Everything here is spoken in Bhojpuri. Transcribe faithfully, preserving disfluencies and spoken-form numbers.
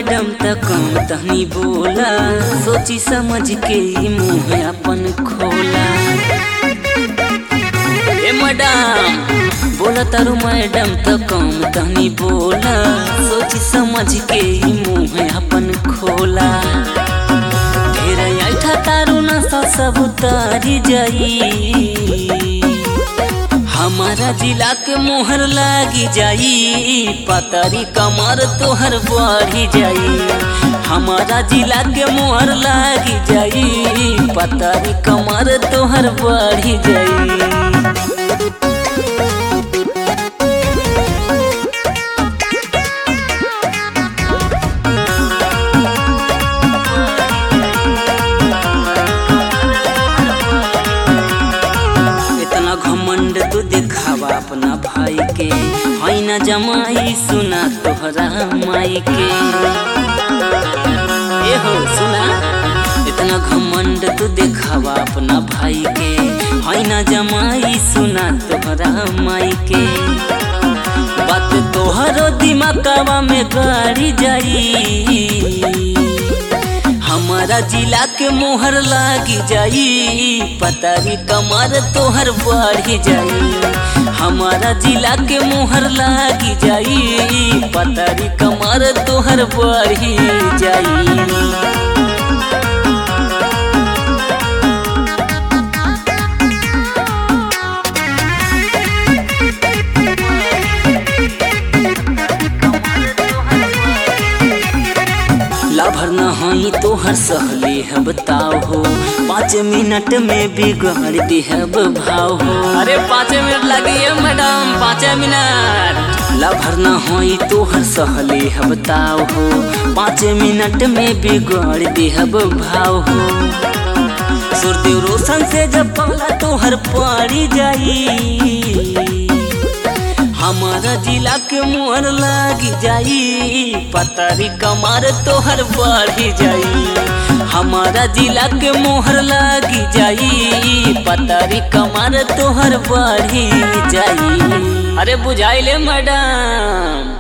मैडम त कम तहनी बोला, सोची समझ के ही मुँह अपन खोला। ए मैडम बोला तारू मैडम त कम तहनी बोला, सोची समझ के ही मुँह अपन खोला। ढेर ऐठा तारू नशा सब उतारी जाई, हमारा जिला के मोहर लागी जाई, पतरी कमर तोहर बढ़ी जाई। हमारा जिला के मोहर लागी जाई, पतरी कमर तोहर बढ़ी जाई। घमंड तू दिखावा अपना भाई के, है ना जमाई सुना तोहरा माई के। ए हो सुना, इतना घमंड तू दिखावा अपना भाई के, है ना जमाई सुना तोहरा माई के। बात तोहरो दिमागवा में गाड़ी जाई, हमारा जिला के मोहर लागी जाई, पतरी कमर तोहर बढ़ी जाई। हमारा जिला के मोहर लागी जाई, पतरी कमर तोहर बढ़ी जाई। लाभर न हई तोहर सहले है बताओ हो, पाँच मिनट में बिगड़ दिहब भाव हो। अरे पाँच मिनट लगी मैडम, पाँच मिनट। लाभर न हई तोहर सहले है बताओ हो, पाँच मिनट में बिगड़ दिहब भाव हो। सूर्य रोशन से जब पगला तोहर पड़ी जाई, हमारा जिला के मोहर लागी जाई, पतरी कमर तोहर बढ़ी जाई। हमारा जिला के मोहर लागी जाई, पतरी कमर तोहर बढ़ी जाई। अरे बुझाइले मैडम।